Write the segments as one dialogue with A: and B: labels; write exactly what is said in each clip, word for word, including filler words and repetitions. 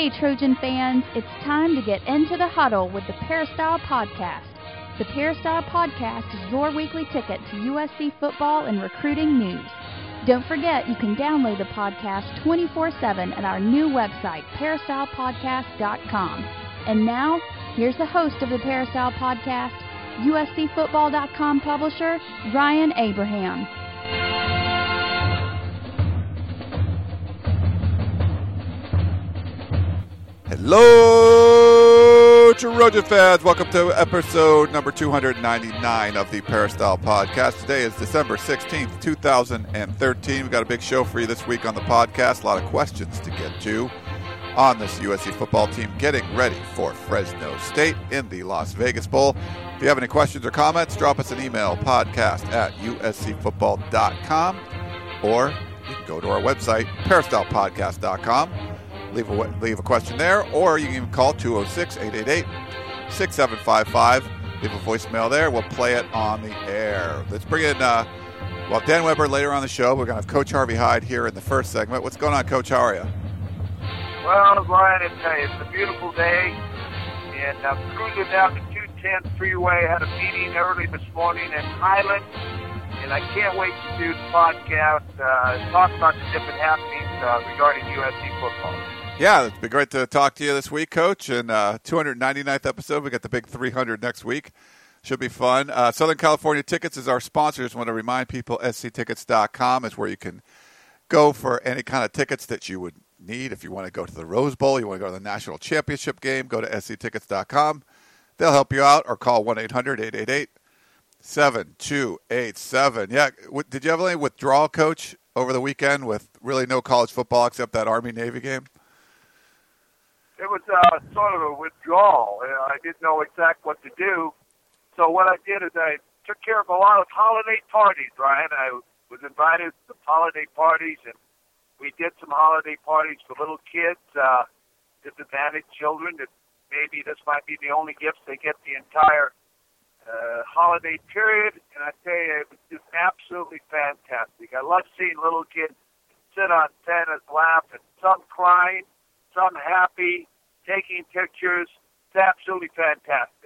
A: Hey, Trojan fans, it's time to get into the huddle with the Peristyle Podcast. The Peristyle Podcast is your weekly ticket to U S C football and recruiting news. Don't forget, you can download the podcast twenty-four seven at our new website, peristyle podcast dot com. And now, here's the host of the Peristyle Podcast, U S C football dot com publisher, Ryan Abraham.
B: Hello, Trojan fans. Welcome to episode number two ninety-nine of the Peristyle Podcast. Today is December sixteenth, two thousand thirteen. We've got a big show for you this week on the podcast. A lot of questions to get to on this U S C football team getting ready for Fresno State in the Las Vegas Bowl. If you have any questions or comments, drop us an email, podcast at U S C football dot com, or you can go to our website, peristyle podcast dot com. Leave a, leave a question there, or you can even call two oh six, eight eight eight, six seven five five. Leave a voicemail there. We'll play it on the air. Let's bring in, uh, well, Dan Weber later on the show. We're going to have Coach Harvey Hyde here in the first segment. What's going on, Coach? How are you?
C: Well, Brian, it's, uh, it's a beautiful day, and I'm cruising down the two ten freeway. Had a meeting early this morning in Highland, and I can't wait to do the podcast, uh, talk about the different happenings uh, regarding U S C football.
B: Yeah, it's been great to talk to you this week, Coach. And uh, two ninety-ninth episode. We got the big three hundred next week. Should be fun. Uh, Southern California Tickets is our sponsor. Just want to remind people, S C tickets dot com is where you can go for any kind of tickets that you would need. If you want to go to the Rose Bowl, you want to go to the National Championship game, go to S C tickets dot com. They'll help you out, or call one eight hundred, eight eight eight, seven two eight seven. Yeah, did you have any withdrawal, Coach, over the weekend with really no college football except that Army-Navy game?
C: It was uh, sort of a withdrawal. I didn't know exactly what to do. So what I did is I took care of a lot of holiday parties, Ryan. I was invited to some holiday parties, and we did some holiday parties for little kids, uh, disadvantaged children, that maybe this might be the only gifts they get the entire uh, holiday period. And I tell you, it was just absolutely fantastic. I love seeing little kids sit on Santa's lap, and some crying, some happy, taking pictures. It's absolutely fantastic.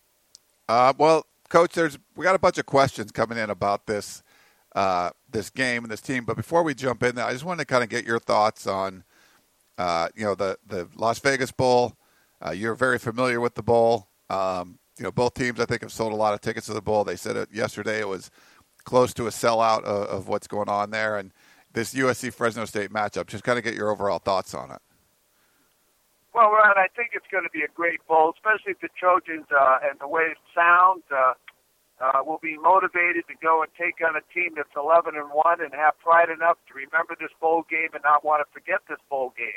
B: Uh, well, Coach, there's we got a bunch of questions coming in about this uh, this game and this team. But before we jump in, I just wanted to kind of get your thoughts on uh, you know the the Las Vegas Bowl. Uh, you're very familiar with the bowl. Um, you know, both teams I think have sold a lot of tickets to the bowl. They said it yesterday. It was close to a sellout of, of what's going on there, and this U S C Fresno State matchup. Just kind of get your overall thoughts on it.
C: Well, Ryan, I think it's going to be a great bowl, especially if the Trojans uh, and the way it sounds uh, uh, will be motivated to go and take on a team that's eleven and one and have pride enough to remember this bowl game and not want to forget this bowl game.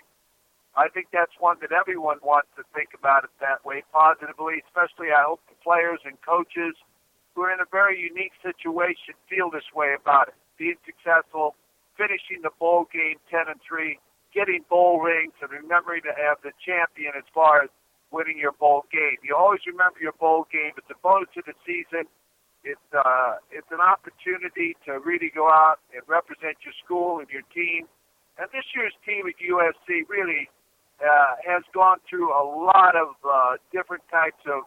C: I think that's one that everyone wants to think about it that way positively, especially I hope the players and coaches who are in a very unique situation feel this way about it. Being successful, finishing the bowl game ten and three, getting bowl rings, and remembering to have the champion as far as winning your bowl game. You always remember your bowl game. It's a bonus to the season. It's uh, it's an opportunity to really go out and represent your school and your team. And this year's team at U S C really uh, has gone through a lot of uh, different types of,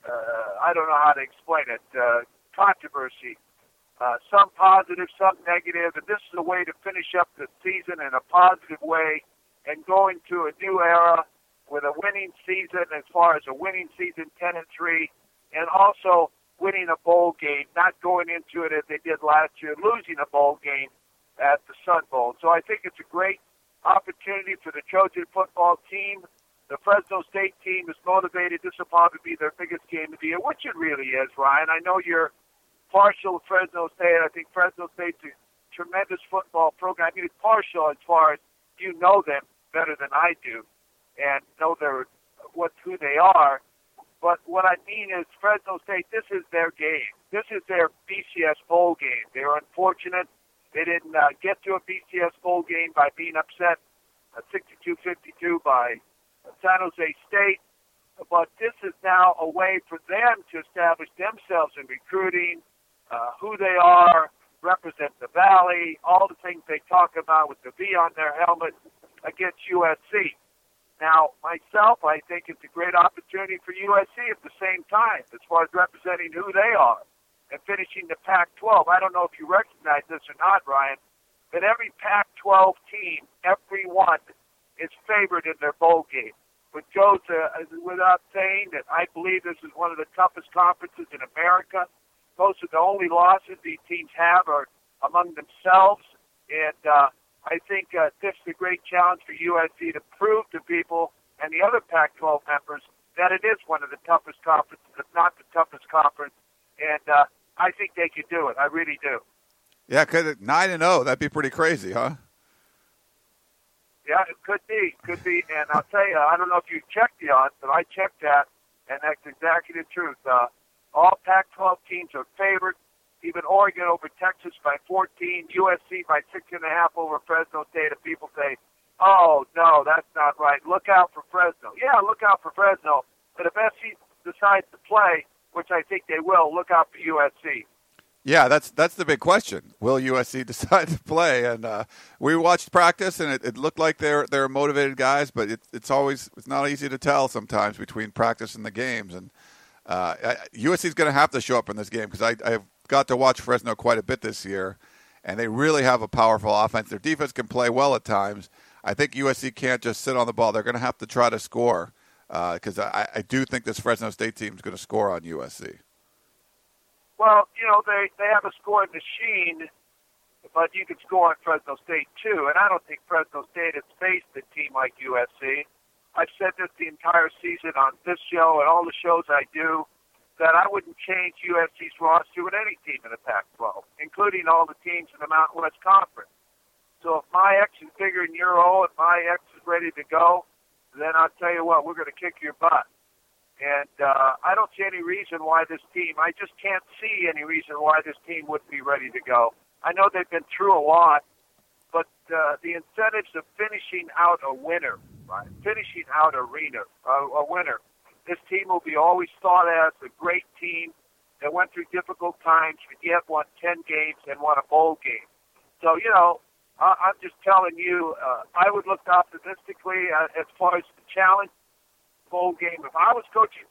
C: uh, I don't know how to explain it, uh, controversy. Uh, some positive, some negative, and this is a way to finish up the season in a positive way and go into a new era with a winning season as far as a winning season, ten and three, and also winning a bowl game, not going into it as they did last year, losing a bowl game at the Sun Bowl. So I think it's a great opportunity for the Trojan football team. The Fresno State team is motivated. This will probably be their biggest game of the year, which it really is, Ryan. I know you're partial to Fresno State. I think Fresno State's a tremendous football program. I mean, it's partial as far as you know them better than I do and know their what who they are. But what I mean is Fresno State, this is their game. This is their B C S bowl game. They were unfortunate. They didn't uh, get to a B C S bowl game by being upset uh, sixty-two fifty-two by uh, San Jose State. But this is now a way for them to establish themselves in recruiting, Uh, who they are, represent the Valley, all the things they talk about with the V on their helmet against U S C. Now, myself, I think it's a great opportunity for U S C at the same time, as far as representing who they are and finishing the Pac twelve. I don't know if you recognize this or not, Ryan, but every Pac twelve team, every one, is favored in their bowl game. Which goes uh, without saying that I believe this is one of the toughest conferences in America. Most of the only losses these teams have are among themselves. And uh, I think uh, this is a great challenge for U S C to prove to people and the other Pac twelve members that it is one of the toughest conferences, if not the toughest conference. And uh, I think they could do it. I really do.
B: Yeah, because nine and zero, that'd be pretty crazy, huh?
C: Yeah, it could be, could be. And I'll tell you, I don't know if you checked the odds, but I checked that, and that's exactly the truth. Uh, all Pac twelve teams are favored. Even Oregon over Texas by fourteen, U S C by six and a half over Fresno State. And people say, "Oh no, that's not right. Look out for Fresno." Yeah, look out for Fresno. But if S C decides to play, which I think they will, look out for U S C.
B: Yeah, that's that's the big question. Will U S C decide to play? And uh, we watched practice, and it, it looked like they're they're motivated guys, but it, it's always it's not easy to tell sometimes between practice and the games. And uh, U S C is going to have to show up in this game because I I've got to watch Fresno quite a bit this year, and they really have a powerful offense. Their defense can play well at times. I think U S C can't just sit on the ball. They're going to have to try to score because uh, I, I do think this Fresno State team is going to score on U S C.
C: Well, you know, they, they have a scoring machine, but you can score on Fresno State, too. And I don't think Fresno State has faced a team like U S C. I've said this the entire season on this show and all the shows I do, that I wouldn't change U S C's roster with any team in the Pac twelve, including all the teams in the Mountain West Conference. So if my X is bigger than your O, if my X is ready to go, then I'll tell you what, we're going to kick your butt. And uh, I don't see any reason why this team, I just can't see any reason why this team wouldn't be ready to go. I know they've been through a lot, but uh, the incentives of finishing out a winner, right? finishing out a, winner, uh, a winner, this team will be always thought as a great team that went through difficult times, but yet won ten games and won a bowl game. So, you know, I, I'm just telling you, uh, I would look optimistically uh, as far as the challenge. Bowl game. If I was coaching,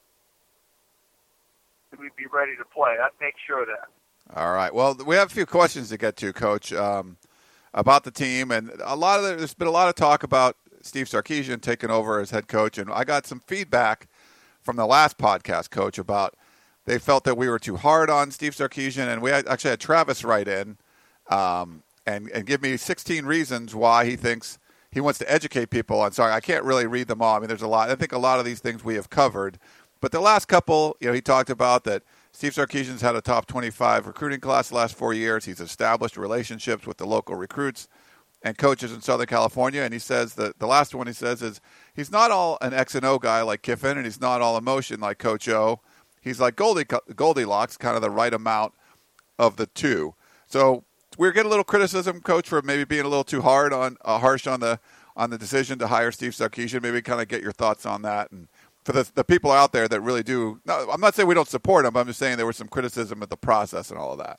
C: we'd be ready to play. I'd make sure of that.
B: All right. Well, we have a few questions to get to, Coach, um, about the team, and a lot of the, there's been a lot of talk about Steve Sarkisian taking over as head coach, and I got some feedback from the last podcast, Coach, about they felt that we were too hard on Steve Sarkisian, and we actually had Travis write in um, and and give me sixteen reasons why he thinks. He wants to educate people on. Sorry, I can't really read them all. I mean, there's a lot. I think a lot of these things we have covered. But the last couple, you know, he talked about that Steve Sarkisian's had a top twenty-five recruiting class the last four years. He's established relationships with the local recruits and coaches in Southern California. And he says that the last one he says is he's not all an X and O guy like Kiffin, and he's not all emotion like Coach O. He's like Goldie, Goldilocks, kind of the right amount of the two. So we're getting a little criticism, Coach, for maybe being a little too hard on uh, harsh on the on the decision to hire Steve Sarkisian. Maybe kind of get your thoughts on that. And for the the people out there that really do, no, I'm not saying we don't support him, but I'm just saying there was some criticism of the process and all of that.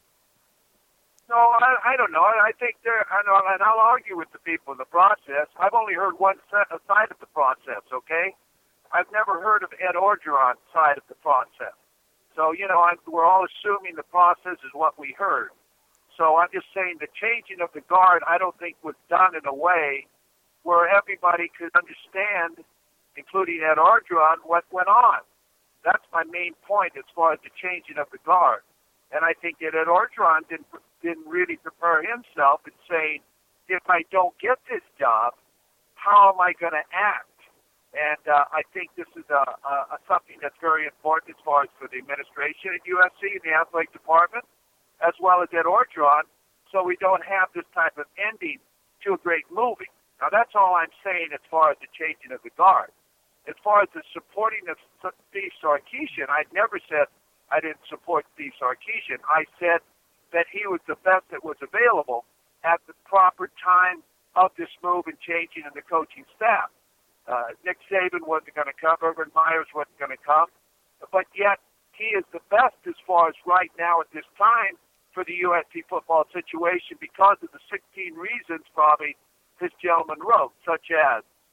C: No, I, I don't know. I think there, I know, and I'll argue with the people in the process. I've only heard one side of the process. Okay, I've never heard of Ed Orgeron's side of the process. So you know, I, we're all assuming the process is what we heard. So I'm just saying the changing of the guard, I don't think was done in a way where everybody could understand, including Ed Orgeron, what went on. That's my main point as far as the changing of the guard. And I think that Ed Orgeron didn't, didn't really prepare himself in saying, if I don't get this job, how am I going to act? And uh, I think this is a, a, a something that's very important as far as for the administration at U S C and the athletic department, as well as Ed Orgeron, so we don't have this type of ending to a great movie. Now, that's all I'm saying as far as the changing of the guard. As far as the supporting of Steve Sarkisian, I never said I didn't support Steve Sarkisian. I said that he was the best that was available at the proper time of this move and changing in the coaching staff. Uh, Nick Saban wasn't going to come. Urban Myers wasn't going to come. But yet, he is the best as far as right now at this time for the U S C football situation because of the sixteen reasons probably this gentleman wrote, such as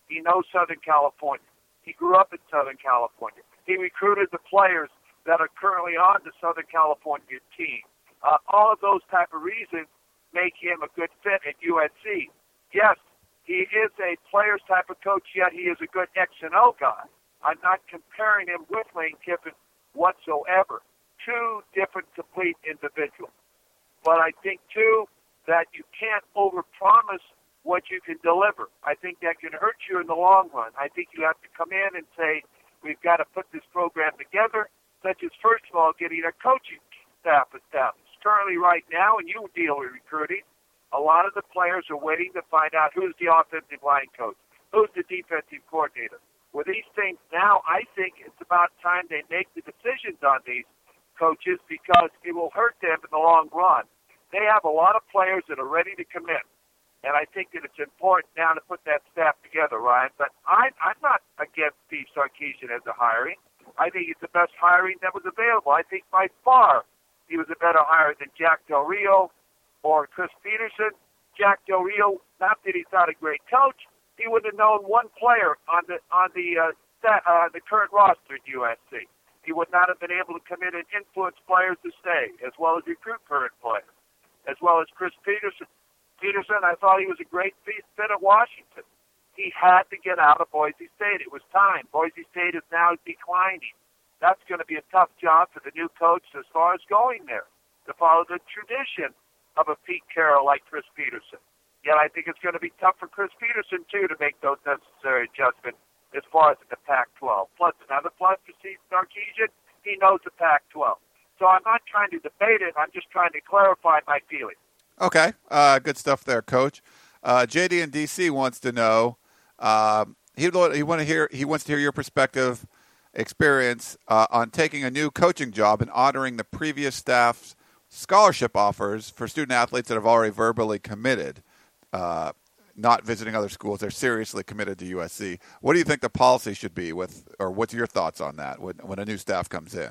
C: He knows Southern California. He grew up in Southern California. He recruited the players that are currently on the Southern California team. Uh, all of those type of reasons make him a good fit at U S C. Yes, he is a player's type of coach, yet he is a good X and O guy. I'm not comparing him with Lane Kiffin whatsoever. Two different, complete individuals. But I think, too, that you can't overpromise what you can deliver. I think that can hurt you in the long run. I think you have to come in and say, we've got to put this program together, such as, first of all, getting a coaching staff established. Currently, right now, and you deal with recruiting, a lot of the players are waiting to find out who's the offensive line coach, who's the defensive coordinator. With these things now, I think it's about time they make the decisions on these coaches because it will hurt them in the long run. They have a lot of players that are ready to commit, and I think that it's important now to put that staff together, Ryan. But I, I'm not against Steve Sarkisian as a hiring. I think it's the best hiring that was available. I think by far he was a better hire than Jack Del Rio or Chris Peterson. Jack Del Rio, not that he's not a great coach, he would have known one player on the on the uh, stat, uh, the current roster at U S C. He would not have been able to come in and influence players to stay, as well as recruit current players, as well as Chris Peterson. Peterson, I thought he was a great fit at Washington. He had to get out of Boise State. It was time. Boise State is now declining. That's going to be a tough job for the new coach as far as going there, to follow the tradition of a Pete Carroll like Chris Peterson. Yet I think it's going to be tough for Chris Peterson, too, to make those necessary adjustments as far as the Pac twelve. Plus, another plus for Steve Sarkisian, he knows the Pac twelve. So I'm not trying to debate it. I'm just trying to clarify my feelings.
B: Okay. Uh, good stuff there, Coach. Uh, J D in D C wants to know, uh, he, he, want to hear, he wants to hear your perspective, experience uh, on taking a new coaching job and honoring the previous staff's scholarship offers for student athletes that have already verbally committed. Uh, not visiting other schools. They're seriously committed to U S C. What do you think the policy should be with, or what's your thoughts on that when, when a new staff comes in?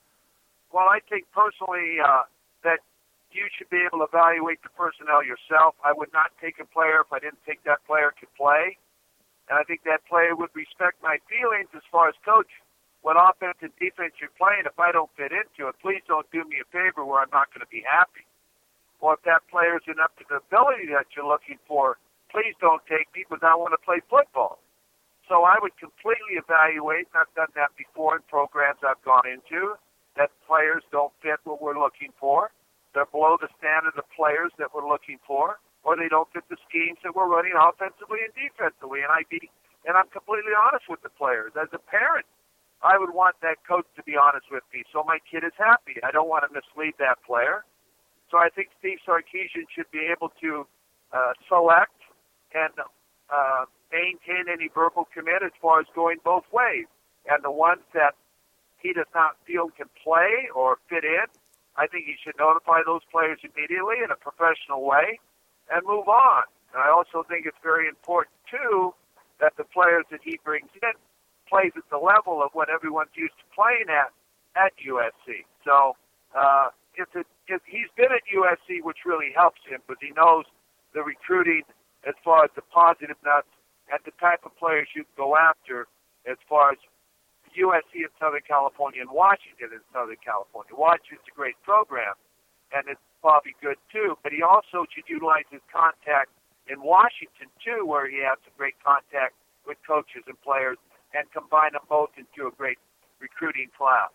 C: Well, I think personally uh, that you should be able to evaluate the personnel yourself. I would not take a player if I didn't think that player could play. And I think that player would respect my feelings as far as coach. What offense and defense you're playing, if I don't fit into it, please don't do me a favor where I'm not going to be happy. Or if that player isn't up to the ability that you're looking for, please don't take me because I want to play football. So I would completely evaluate, and I've done that before in programs I've gone into, that players don't fit what we're looking for. They're below the standard of players that we're looking for, or they don't fit the schemes that we're running offensively and defensively. And, I be, and I'm completely honest with the players. As a parent, I would want that coach to be honest with me so my kid is happy. I don't want to mislead that player. So I think Steve Sarkisian should be able to uh, select and uh, maintain any verbal commit as far as going both ways. And the ones that he does not feel can play or fit in, I think he should notify those players immediately in a professional way and move on. And I also think it's very important, too, that the players that he brings in plays at the level of what everyone's used to playing at at U S C. So uh, if, it, if he's been at U S C, which really helps him because he knows the recruiting as far as the positiveness and the type of players you go after as far as U S C in Southern California and Washington in Southern California. Washington's a great program, and it's probably good too, but he also should utilize his contact in Washington too, where he has some great contact with coaches and players, and combine them both into a great recruiting class.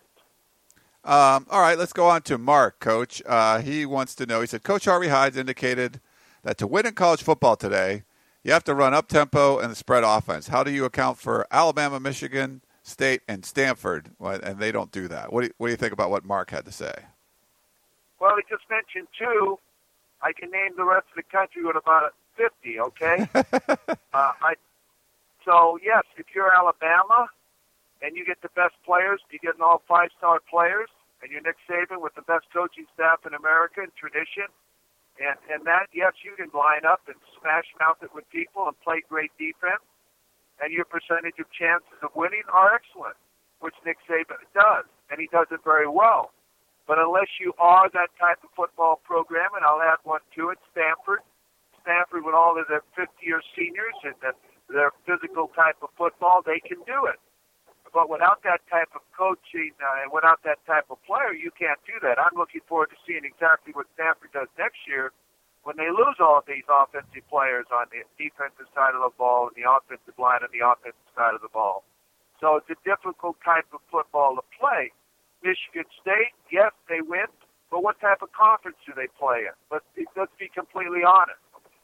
B: Um, all right, let's go on to Mark, Coach. Uh, he wants to know, he said, Coach Harvey Hydes indicated that to win in college football today, you have to run up-tempo and the spread offense. How do you account for Alabama, Michigan State, and Stanford, and they don't do that? What do you, what do you think about what Mark had to say?
C: Well, he just mentioned two. I can name the rest of the country with about fifty, okay? uh, I, so, yes, if you're Alabama and you get the best players, you get all five-star players, and you're Nick Saban with the best coaching staff in America and tradition, and, and that, yes, you can line up and smash-mouth it with people and play great defense, and your percentage of chances of winning are excellent, which Nick Saban does, and he does it very well. But unless you are that type of football program, and I'll add one to it, Stanford, Stanford with all of their fifth-year seniors and the their physical type of football, they can do it. But without that type of coaching uh, and without that type of player, you can't do that. I'm looking forward to seeing exactly what Stanford does next year when they lose all of these offensive players on the defensive side of the ball and the offensive line on the offensive side of the ball. So it's a difficult type of football to play. Michigan State, yes, they win, but what type of conference do they play in? Let's be, let's be completely honest.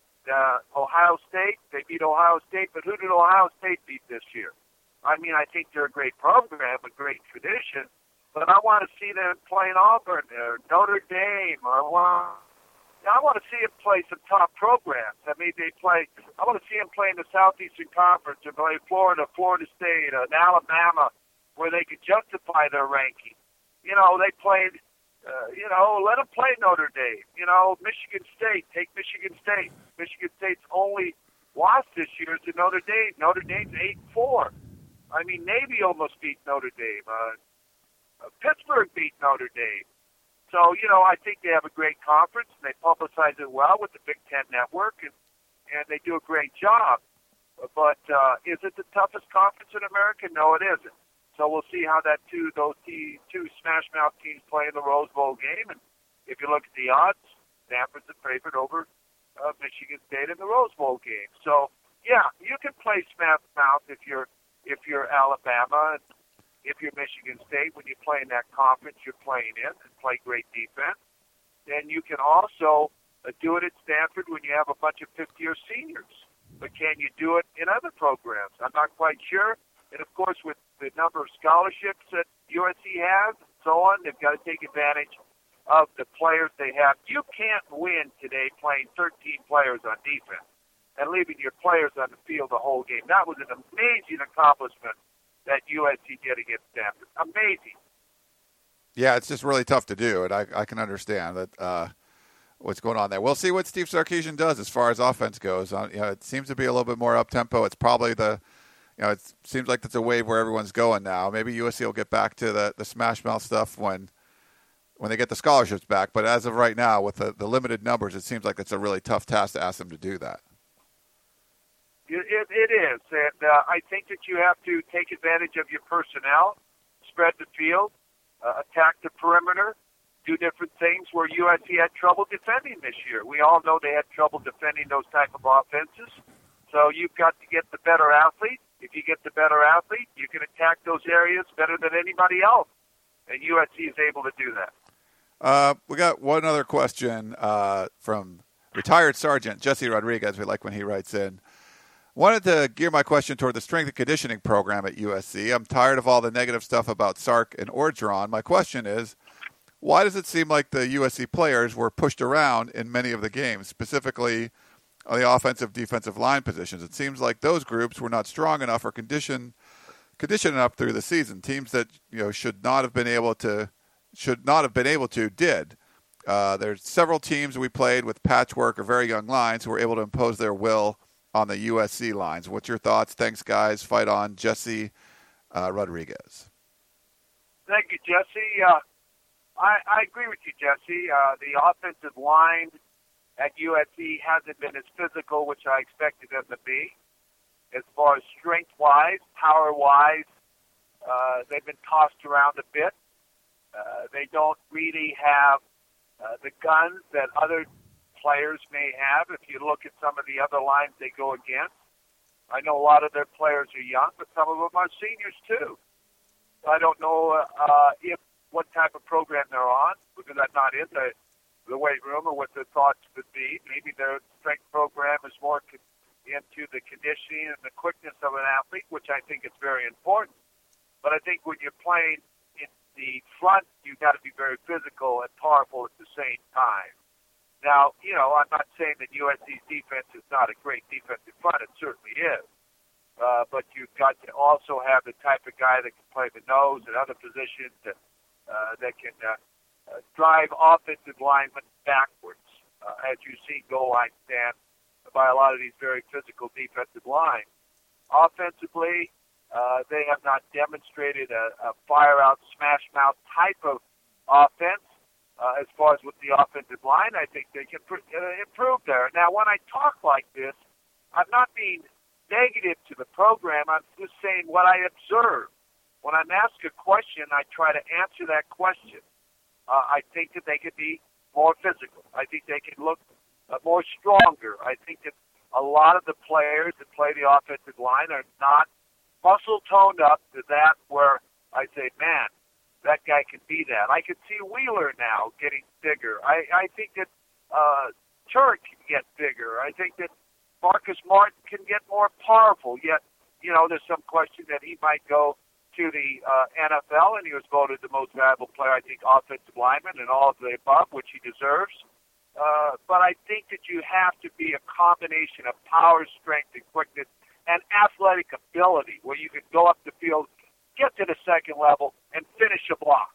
C: Uh, Ohio State, they beat Ohio State, but who did Ohio State beat this year? I mean, I think they're a great program, a great tradition, but I want to see them playing Auburn or Notre Dame, or well, I want to see them play some top programs. I mean, they play. I want to see them play in the Southeastern Conference, or play Florida, Florida State, and Alabama, where they could justify their ranking. You know, they played. Uh, you know, let them play Notre Dame. You know, Michigan State, take Michigan State. Michigan State's only loss this year is to Notre Dame. Notre Dame's eight and four. I mean, Navy almost beat Notre Dame. Uh, uh, Pittsburgh beat Notre Dame. So, you know, I think they have a great conference, and they publicize it well with the Big Ten Network, and, and they do a great job. But uh, is it the toughest conference in America? No, it isn't. So we'll see how that two those two, two Smash Mouth teams play in the Rose Bowl game. And if you look at the odds, Stanford's a favorite over uh, Michigan State in the Rose Bowl game. So, yeah, you can play Smash Mouth if you're if you're Alabama, and if you're Michigan State, when you play in that conference you're playing in and play great defense. Then you can also uh, do it at Stanford when you have a bunch of fifth-year seniors. But can you do it in other programs? I'm not quite sure. And, of course, with the number of scholarships that U S C has and so on, they've got to take advantage of the players they have. You can't win today playing thirteen players on defense and leaving your players on the field the whole game. That was an amazing accomplishment that U S C did against Stanford. Amazing.
B: Yeah, it's just really tough to do, and I, I can understand that uh, what's going on there. We'll see what Steve Sarkisian does as far as offense goes. Uh, you know, it seems to be a little bit more up-tempo. It's probably the, you know, it seems like it's a wave where everyone's going now. Maybe U S C will get back to the, the smash mouth stuff when when they get the scholarships back. But as of right now, with the, the limited numbers, it seems like it's a really tough task to ask them to do that.
C: It, it, it is, and uh, I think that you have to take advantage of your personnel, spread the field, uh, attack the perimeter, do different things where U S C had trouble defending this year. We all know they had trouble defending those type of offenses. So you've got to get the better athlete. If you get the better athlete, you can attack those areas better than anybody else, and U S C is able to do that.
B: Uh, we got one other question uh, from retired Sergeant Jesse Rodriguez. We like when he writes in. Wanted to gear my question toward the strength and conditioning program at U S C. I'm tired of all the negative stuff about Sark and Orgeron. My question is, why does it seem like the U S C players were pushed around in many of the games, specifically on the offensive, defensive line positions? It seems like those groups were not strong enough or conditioned conditioned enough through the season. Teams that you know should not have been able to should not have been able to did. Uh, there's several teams we played with patchwork or very young lines who were able to impose their will on the U S C lines. What's your thoughts? Thanks, guys. Fight on. Jesse uh, Rodriguez.
C: Thank you, Jesse. Uh, I, I agree with you, Jesse. Uh, the offensive line at U S C hasn't been as physical, which I expected them to be. As far as strength-wise, power-wise, uh, they've been tossed around a bit. Uh, they don't really have uh, the guns that other players may have. If you look at some of the other lines they go against, I know a lot of their players are young, but some of them are seniors too. I don't know uh, if what type of program they're on, because I'm not in the, the weight room, or what their thoughts would be. Maybe their strength program is more co- into the conditioning and the quickness of an athlete, which I think is very important. But I think when you're playing in the front, you've got to be very physical and powerful at the same time. Now, you know, I'm not saying that U S C's defense is not a great defensive front. It certainly is. Uh, but you've got to also have the type of guy that can play the nose and other positions that, uh, that can uh, uh, drive offensive linemen backwards, uh, as you see goal line stand by a lot of these very physical defensive lines. Offensively, uh, they have not demonstrated a, a fire-out, smash-mouth type of offense. Uh, as far as with the offensive line, I think they can pr- uh, improve there. Now, when I talk like this, I'm not being negative to the program. I'm just saying what I observe. When I'm asked a question, I try to answer that question. Uh, I think that they could be more physical. I think they could look uh, more stronger. I think that a lot of the players that play the offensive line are not muscle toned up to that where I say, man, that guy can be that. I could see Wheeler now getting bigger. I, I think that uh, Turk can get bigger. I think that Marcus Martin can get more powerful. Yet, you know, there's some question that he might go to the uh, N F L, and he was voted the most valuable player, I think, offensive lineman and all of the above, which he deserves. Uh, but I think that you have to be a combination of power, strength, and quickness, and athletic ability, where you can go up the field, get to the second level, and finish a block.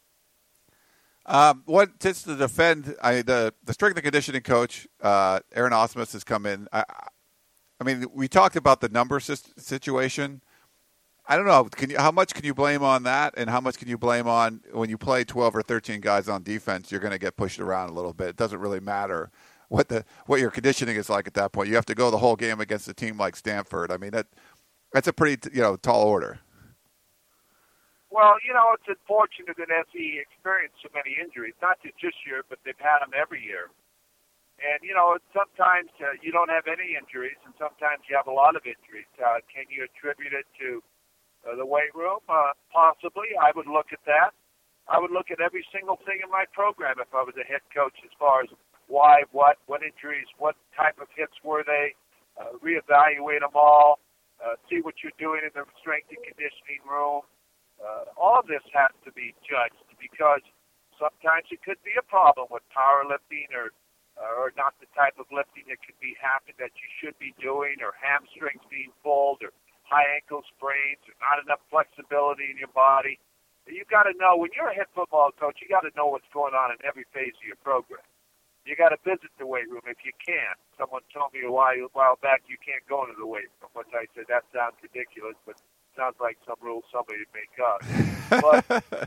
B: Um, what just to defend I, the the strength and conditioning coach, uh, Aaron Osmus, has come in. I, I mean, we talked about the number situation. I don't know. Can you, how much can you blame on that, and how much can you blame on when you play twelve or thirteen guys on defense? You're going to get pushed around a little bit. It doesn't really matter what the what your conditioning is like at that point. You have to go the whole game against a team like Stanford. I mean, that that's a pretty you know tall order.
C: Well, you know, it's unfortunate that S E experienced so many injuries, not just this year, but they've had them every year. And, you know, sometimes uh, you don't have any injuries, and sometimes you have a lot of injuries. Uh, can you attribute it to uh, the weight room? Uh, possibly. I would look at that. I would look at every single thing in my program if I was a head coach, as far as why, what, what injuries, what type of hits were they, uh, reevaluate them all, uh, see what you're doing in the strength and conditioning room. Uh, all of this has to be judged, because sometimes it could be a problem with powerlifting or uh, or not the type of lifting that could be happening that you should be doing, or hamstrings being pulled, or high ankle sprains, or not enough flexibility in your body. You got to know, when you're a head football coach, you got to know what's going on in every phase of your program. You got to visit the weight room if you can. Someone told me a while, a while back you can't go into the weight room, which I said that sounds ridiculous, but sounds like some rule somebody would make up. But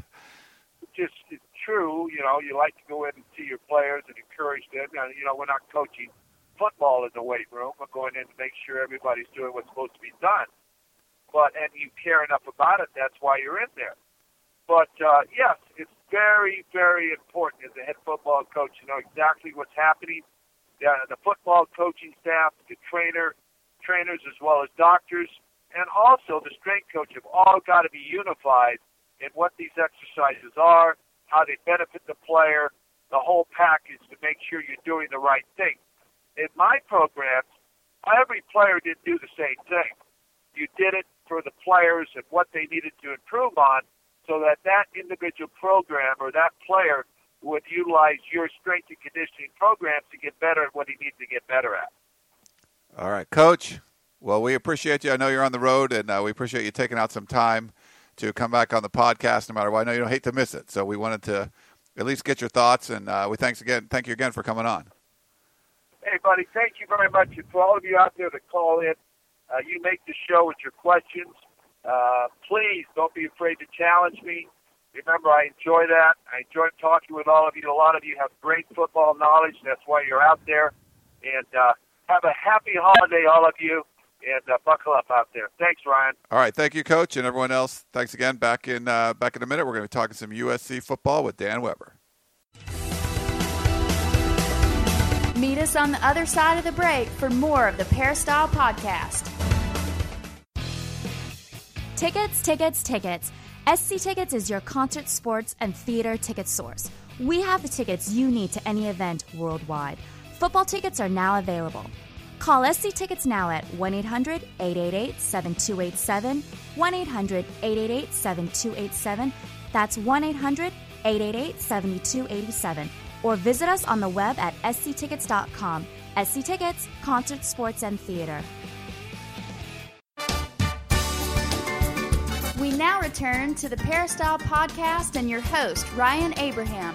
C: it's just it's true, you know, you like to go in and see your players and encourage them. You know, we're not coaching football in the weight room. We're going in to make sure everybody's doing what's supposed to be done. But, and you care enough about it, that's why you're in there. But, uh, yes, it's very, very important as a head football coach to know exactly what's happening. Uh, the football coaching staff, the trainer, trainers as well as doctors, and also the strength coach have all got to be unified in what these exercises are, how they benefit the player, the whole package to make sure you're doing the right thing. In my programs, every player didn't do the same thing. You did it for the players and what they needed to improve on, so that that individual program or that player would utilize your strength and conditioning programs to get better at what he needs to get better at.
B: All right, Coach. Well, we appreciate you. I know you're on the road, and uh, we appreciate you taking out some time to come back on the podcast no matter what. I know you don't hate to miss it, so we wanted to at least get your thoughts, and uh, we thanks again. Thank you again for coming on.
C: Hey, buddy, thank you very much. And for all of you out there that call in, uh, you make the show with your questions. Uh, please don't be afraid to challenge me. Remember, I enjoy that. I enjoy talking with all of you. A lot of you have great football knowledge. That's why you're out there. And uh, have a happy holiday, all of you. And uh, buckle up out there. Thanks, Ryan.
B: All right, thank you, Coach, and everyone else. Thanks again. Back in uh, back in a minute, we're going to be talking some U S C football with Dan Weber.
A: Meet us on the other side of the break for more of the Peristyle Podcast.
D: Tickets, tickets, tickets. S C Tickets is your concert, sports, and theater ticket source. We have the tickets you need to any event worldwide. Football tickets are now available. Call S C Tickets now at one eight hundred, eight eight eight, seven two eight seven, one eight hundred, eight eight eight, seven two eight seven. That's one eight hundred, eight eight eight, seven two eight seven. Or visit us on the web at s c tickets dot com. S C Tickets, concert, sports, and theater.
A: We now return to the Peristyle Podcast and your host, Ryan Abraham.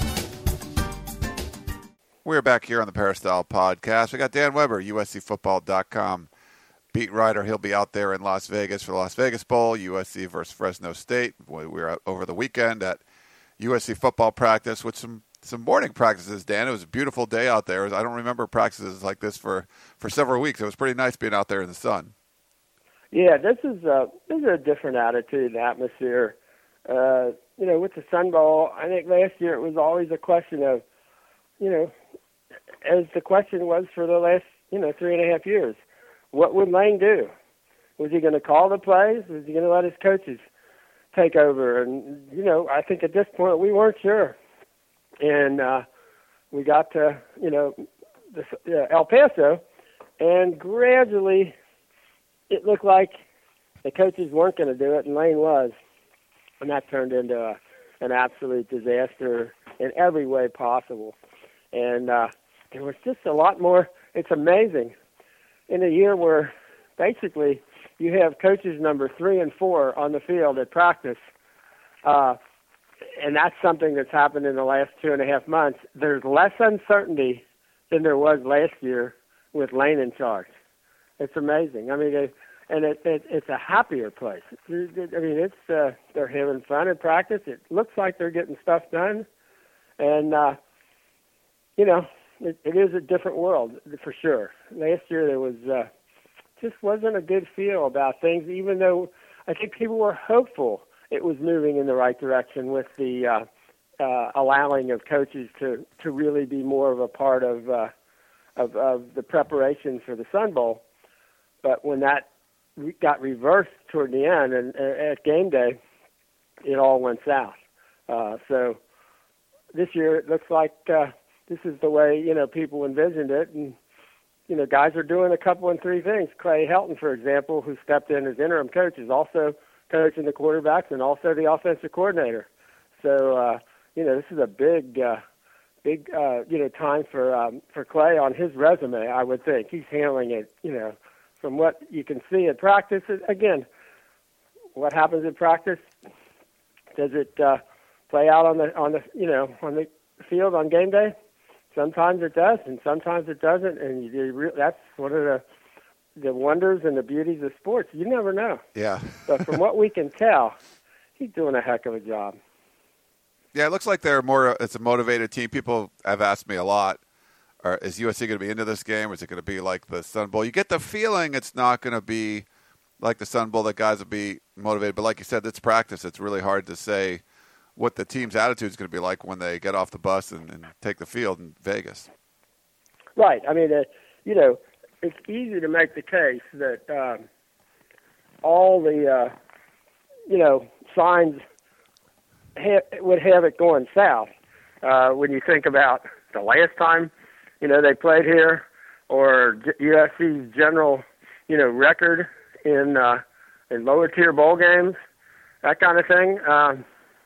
B: We're back here on the Peristyle Podcast. We got Dan Weber, U S C football dot com beat writer. He'll be out there in Las Vegas for the Las Vegas Bowl, U S C versus Fresno State. We were out over the weekend at U S C football practice with some some morning practices, Dan. It was a beautiful day out there. I don't remember practices like this for, for several weeks. It was pretty nice being out there in the sun.
E: Yeah, this is a, this is a different attitude and atmosphere. Uh, you know, with the Sun Bowl, I think last year it was always a question of, you know, as the question was for the last, you know, three and a half years, what would Lane do? Was he going to call the plays? Was he going to let his coaches take over? And, you know, I think at this point we weren't sure. And uh, we got to, you know, the, uh, El Paso, and gradually it looked like the coaches weren't going to do it, and Lane was. And that turned into a, an absolute disaster in every way possible. And uh, there was just a lot more. It's amazing. In a year where basically you have coaches number three and four on the field at practice, uh, and that's something that's happened in the last two and a half months, there's less uncertainty than there was last year with Lane in charge. It's amazing. I mean, it, and it, it, it's a happier place. I mean, it's uh, they're having fun in practice. It looks like they're getting stuff done. And, uh, you know, it, it is a different world for sure. Last year there was uh, just wasn't a good feel about things, even though I think people were hopeful it was moving in the right direction with the uh, uh, allowing of coaches to, to really be more of a part of, uh, of of the preparation for the Sun Bowl. But when that got reversed toward the end and uh, at game day, it all went south. Uh, so this year it looks like uh, this is the way, you know, people envisioned it. And, you know, guys are doing a couple and three things. Clay Helton, for example, who stepped in as interim coach, is also coaching the quarterbacks and also the offensive coordinator. So, uh, you know, this is a big, uh, big, uh, you know, time for um, for Clay on his resume, I would think. He's handling it, you know, from what you can see in practice. Again, what happens in practice? Does it uh, play out on the on the you know on the field on game day? Sometimes it does, and sometimes it doesn't. And you re- that's one of the the wonders and the beauties of sports. You never know.
B: Yeah.
E: But from what we can tell, he's doing a heck of a job.
B: Yeah, it looks like they're more. It's a motivated team. People have asked me a lot. Or is U S C going to be into this game, or is it going to be like the Sun Bowl? You get the feeling it's not going to be like the Sun Bowl, that guys will be motivated. But like you said, it's practice. It's really hard to say what the team's attitude is going to be like when they get off the bus and, and take the field in Vegas.
E: Right. I mean, uh, you know, it's easy to make the case that um, all the, uh, you know, signs ha- would have it going south uh, when you think about the last time, you know, they played here, or U S C's general, you know, record in uh, in lower tier bowl games, that kind of thing. Um,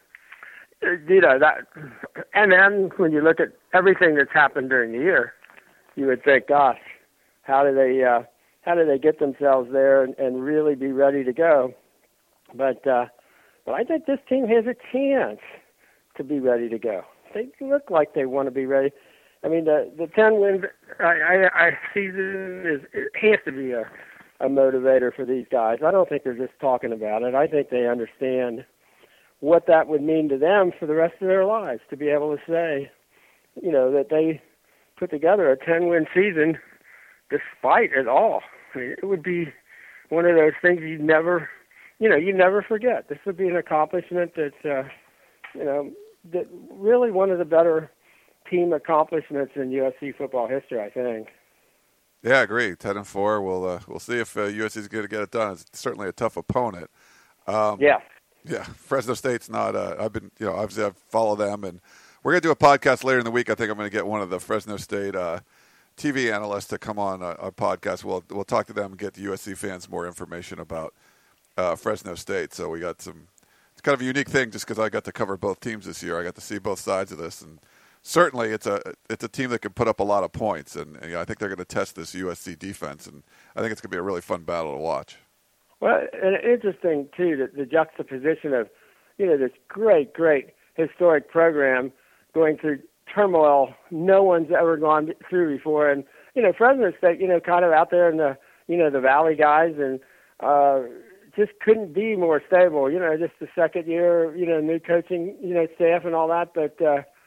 E: you know that, and then when you look at everything that's happened during the year, you would think, gosh, how do they uh, how do they get themselves there and, and really be ready to go? But uh, but I think this team has a chance to be ready to go. They look like they want to be ready. I mean, the the ten win I, I, I season is it has to be a, a motivator for these guys. I don't think they're just talking about it. I think they understand what that would mean to them for the rest of their lives, to be able to say, you know, that they put together a ten win season despite it all. I mean, it would be one of those things you never, you know, you never forget. This would be an accomplishment that, uh, you know, that really one of the better team accomplishments in U S C football history, I think.
B: Yeah, I agree. Ten and four. We'll uh, we'll see if uh, U S C is going to get it done. It's certainly a tough opponent. Um,
E: yeah,
B: yeah. Fresno State's not. Uh, I've been, you know, obviously I follow them, and we're going to do a podcast later in the week. I think I'm going to get one of the Fresno State uh, T V analysts to come on a, a podcast. We'll we'll talk to them and get the U S C fans more information about uh, Fresno State. So we got some. It's kind of a unique thing, just because I got to cover both teams this year. I got to see both sides of this, and certainly it's a it's a team that can put up a lot of points, and, and you know, I think they're going to test this U S C defense, and I think it's going to be a really fun battle to watch.
E: Well, and interesting too, that the juxtaposition of, you know, this great, great historic program going through turmoil no one's ever gone through before, and you know, Fresno State, you know, kind of out there in the, you know, the Valley guys, and uh, just couldn't be more stable. You know, just the second year, you know, new coaching, you know, staff and all that, but. Uh,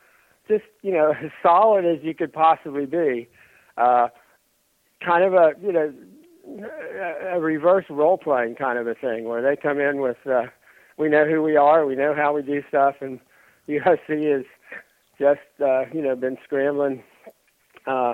E: just, you know, as solid as you could possibly be. Uh, kind of a, you know, a reverse role-playing kind of a thing where they come in with, uh, we know who we are, we know how we do stuff, and U S C has just, uh, you know, been scrambling uh,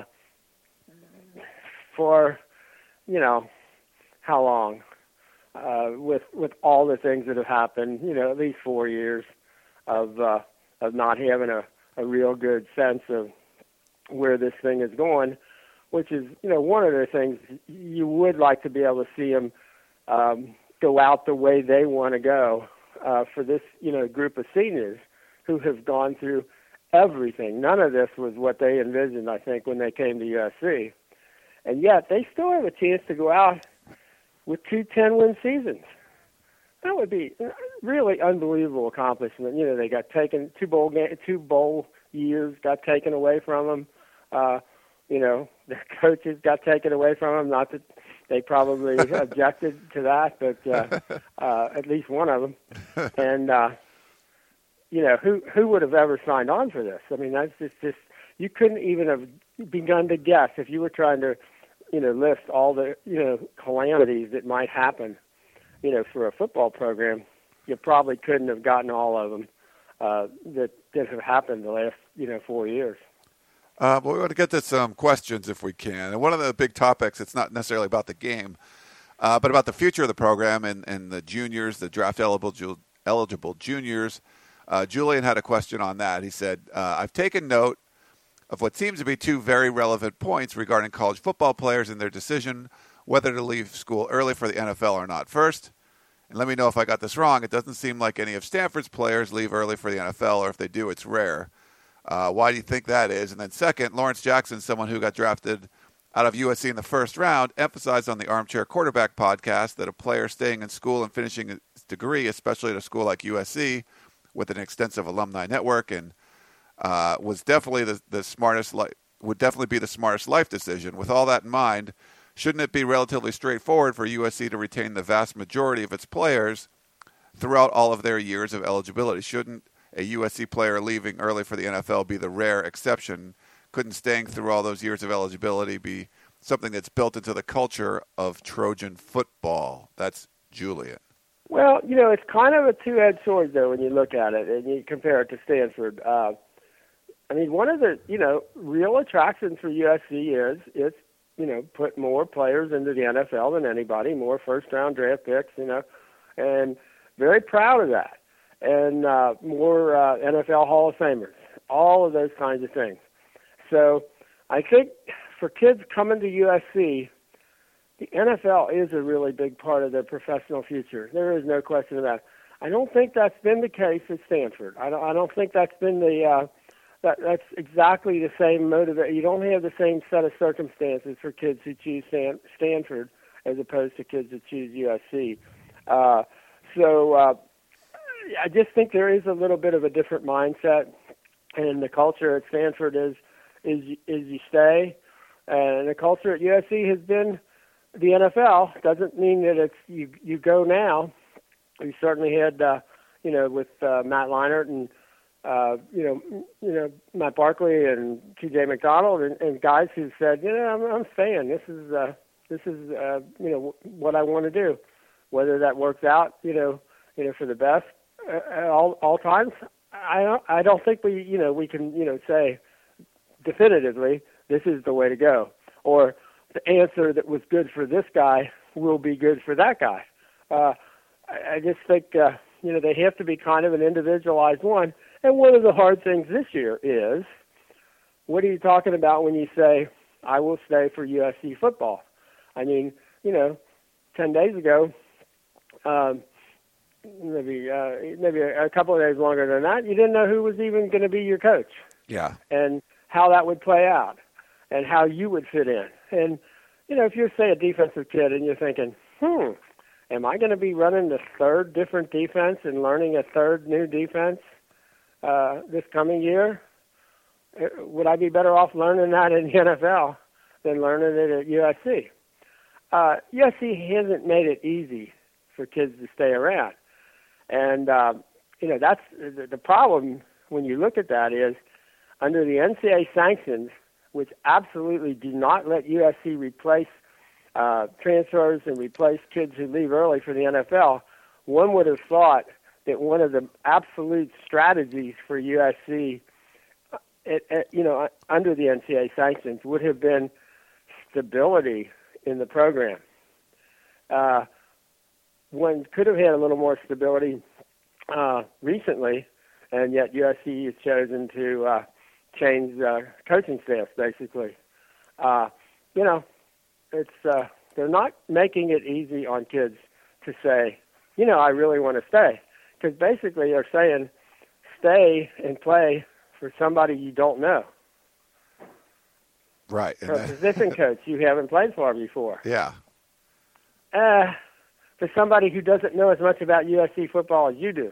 E: for, you know, how long uh, with with all the things that have happened, you know, at least four years of uh, of not having a, a real good sense of where this thing is going, which is, you know, one of the things you would like to be able to see them um, go out the way they want to go uh, for this, you know, group of seniors who have gone through everything. None of this was what they envisioned, I think, when they came to U S C. And yet they still have a chance to go out with two ten-win seasons. That would be a really unbelievable accomplishment. You know, they got taken, two bowl game, two bowl years got taken away from them. Uh, you know, their coaches got taken away from them. Not that they probably objected to that, but uh, uh, at least one of them. And, uh, you know, who who would have ever signed on for this? I mean, that's just, just you couldn't even have begun to guess if you were trying to, you know, list all the, you know, calamities that might happen, you know, for a football program. You probably couldn't have gotten all of them uh, that, that have happened the last, you know, four years.
B: Uh, but we want to get to some questions if we can. And one of the big topics, it's not necessarily about the game, uh, but about the future of the program and, and the juniors, the draft eligible, eligible juniors. Uh, Julian had a question on that. He said, uh, I've taken note of what seems to be two very relevant points regarding college football players and their decision whether to leave school early for the N F L or not. First, and let me know if I got this wrong, it doesn't seem like any of Stanford's players leave early for the N F L, or if they do, it's rare. Uh, why do you think that is? And then second, Lawrence Jackson, someone who got drafted out of U S C in the first round, emphasized on the Armchair Quarterback podcast that a player staying in school and finishing his degree, especially at a school like U S C with an extensive alumni network, and uh, was definitely the, the smartest, li- would definitely be the smartest life decision. With all that in mind, shouldn't it be relatively straightforward for U S C to retain the vast majority of its players throughout all of their years of eligibility? Shouldn't a U S C player leaving early for the N F L be the rare exception? Couldn't staying through all those years of eligibility be something that's built into the culture of Trojan football? That's Julian.
E: Well, you know, it's kind of a two-edged sword, though, when you look at it and you compare it to Stanford. Uh, I mean, one of the, you know, real attractions for U S C is it's, you know, put more players into the N F L than anybody, more first-round draft picks, you know, and very proud of that. And uh, more uh, N F L Hall of Famers, all of those kinds of things. So I think for kids coming to U S C, the N F L is a really big part of their professional future. There is no question of that. I don't think that's been the case at Stanford. I don't, I don't think that's been the uh, that that's exactly the same motivation. You don't have the same set of circumstances for kids who choose Stan- Stanford as opposed to kids who choose U S C. Uh, so uh, I just think there is a little bit of a different mindset, and the culture at Stanford is is is you stay, and the culture at U S C has been the N F L. Doesn't mean that it's you you go now. We certainly had uh, you know with uh, Matt Leinart and uh, you know you know Matt Barkley and T J McDonald and, and guys who said, you know, I'm, I'm staying. This is uh, this is uh, you know what I want to do. Whether that works out, you know, you know for the best uh, at all all times, I don't I don't think we you know we can you know say definitively this is the way to go, or the answer that was good for this guy will be good for that guy. Uh, I, I just think, uh, you know, they have to be kind of an individualized one. And one of the hard things this year is, what are you talking about when you say, I will stay for U S C football? I mean, you know, ten days ago, um, maybe uh, maybe a, a couple of days longer than that, you didn't know who was even going to be your coach.
B: Yeah.
E: And how that would play out and how you would fit in. And, you know, if you're, say, a defensive kid and you're thinking, hmm, am I going to be running the third different defense and learning a third new defense uh, this coming year? Would I be better off learning that in the N F L than learning it at U S C? Uh, U S C hasn't made it easy for kids to stay around. And, uh, you know, that's the, the problem when you look at that is, under the N C double A sanctions, which absolutely do not let U S C replace uh, transfers and replace kids who leave early for the N F L, one would have thought that one of the absolute strategies for U S C, it, it, you know, under the N C double A sanctions, would have been stability in the program. Uh, one could have had a little more stability uh, recently, and yet U S C has chosen to uh, change uh, coaching staffs, basically. Uh, you know, it's uh, they're not making it easy on kids to say, you know, I really want to stay. Because basically they're saying, stay and play for somebody you don't know.
B: Right.
E: For a position coach you haven't played for before.
B: Yeah.
E: Uh, for somebody who doesn't know as much about U S C football as you do.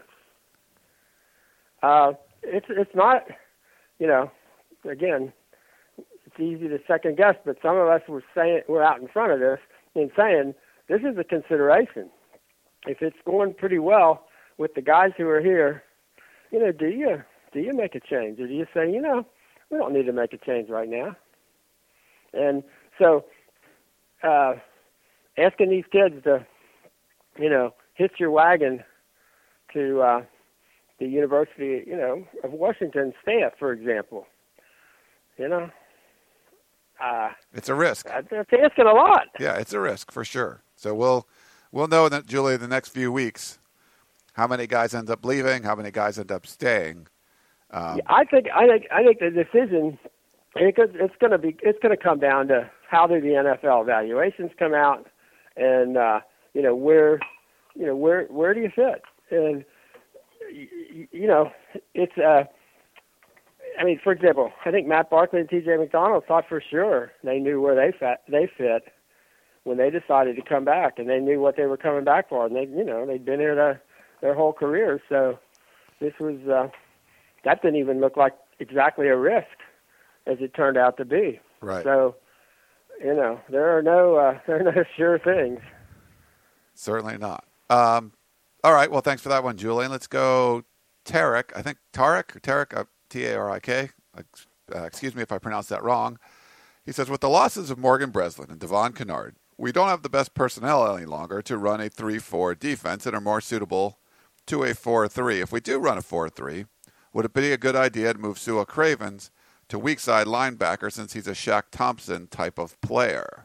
E: Uh, it's it's not, you know, again, it's easy to second guess, but some of us were saying we're out in front of this and saying this is a consideration. If it's going pretty well with the guys who are here, you know, do you do you make a change, or do you say, you know, we don't need to make a change right now? And so, uh, asking these kids to, you know, hitch your wagon to uh, the University, you know, of Washington staff, for example, you know, uh,
B: it's a risk.
E: It's asking a lot.
B: Yeah, it's a risk for sure. So we'll we'll know that, Julie, in the next few weeks, how many guys end up leaving, how many guys end up staying. Um,
E: yeah, I think I think I think the decision, it's going to be it's going to come down to how do the N F L evaluations come out, and uh, you know where you know where where do you fit, and you, you know it's uh, I mean, for example, I think Matt Barkley and T J McDonald thought for sure they knew where they fit, they fit when they decided to come back, and they knew what they were coming back for, and they you know they'd been here their their whole careers, so this was uh, that didn't even look like exactly a risk as it turned out to be.
B: Right.
E: So, you know, there are no uh, there are no sure things.
B: Certainly not. Um, all right. Well, thanks for that one, Julian. Let's go Tarek. I think Tarek, or Tarek, uh, T A R I K. Uh, excuse me if I pronounced that wrong. He says, with the losses of Morgan Breslin and Devon Kennard, we don't have the best personnel any longer to run a three four defense and are more suitable to a four three. If we do run a four three, would it be a good idea to move Sua Cravens to weak side linebacker since he's a Shaq Thompson type of player?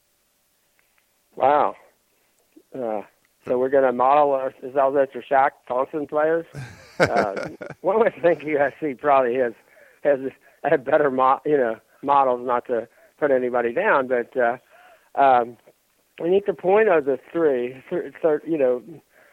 E: Wow. Uh, so we're going to model our, is all that your Shaq Thompson players? Uh, one would think U S C probably has has had better mo- you know models, not to put anybody down, but uh, um, I think the point of the three, th- th- you know,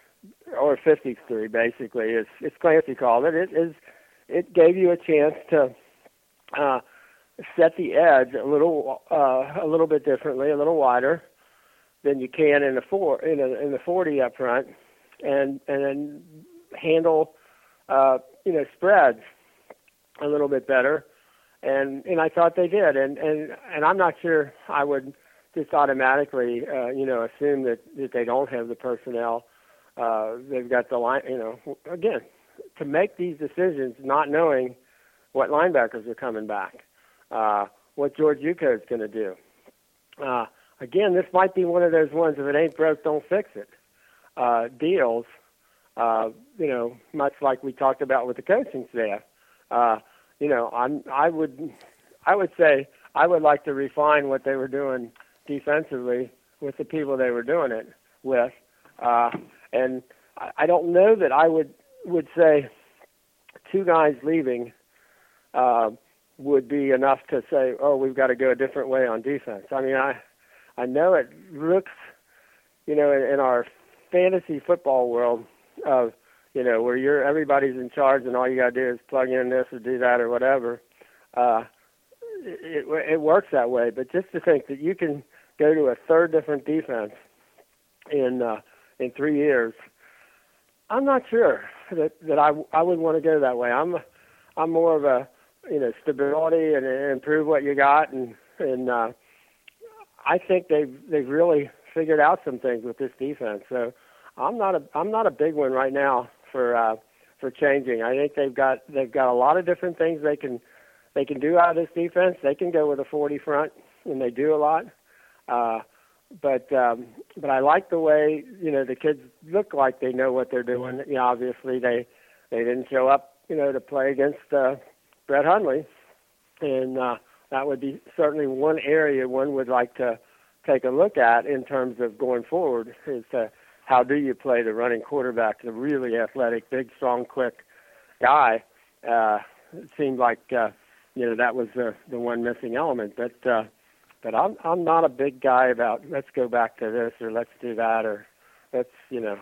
E: or fifty-three basically, is it's Clancy called it. It is it gave you a chance to uh, set the edge a little uh, a little bit differently, a little wider than you can in the four in, a, in the forty up front, and and then handle uh, you know spreads a little bit better, and and I thought they did, and and and I'm not sure I would just automatically uh, you know assume that that they don't have the personnel. Uh, they've got the line, you know, again, to make these decisions not knowing what linebackers are coming back, uh, what George Yuko is going to do. Uh, again, this might be one of those ones, if it ain't broke, don't fix it. Uh, deals, uh, you know, much like we talked about with the coaching staff. Uh, you know, I'm, I would, I would say I would like to refine what they were doing defensively with the people they were doing it with. Uh, And I don't know that I would would say two guys leaving uh, would be enough to say, oh, we've got to go a different way on defense. I mean, I I know it looks, you know, in, in our fantasy football world of, you know, where you're everybody's in charge and all you got to do is plug in this or do that or whatever. Uh, it, it works that way. But just to think that you can go to a third different defense in uh, in three years, I'm not sure that, that I, I would want to go that way. I'm I'm more of a, you know, stability and, and improve what you got, and and uh, I think they've they've really figured out some things with this defense. So I'm not a I'm not a big one right now for uh, for changing. I think they've got they've got a lot of different things they can they can do out of this defense. They can go with a forty front, and they do a lot. Uh, but um, but I like the way, you know, the kids look like they know what they're doing. You know, obviously they they didn't show up, you know, to play against uh, Brett Hundley, and uh, that would be certainly one area one would like to take a look at in terms of going forward, is to how do you play the running quarterback, the really athletic, big, strong, quick guy. Uh, it seemed like uh, you know that was the the one missing element, but. Uh, But I'm I'm not a big guy about let's go back to this or let's do that or let's, you know,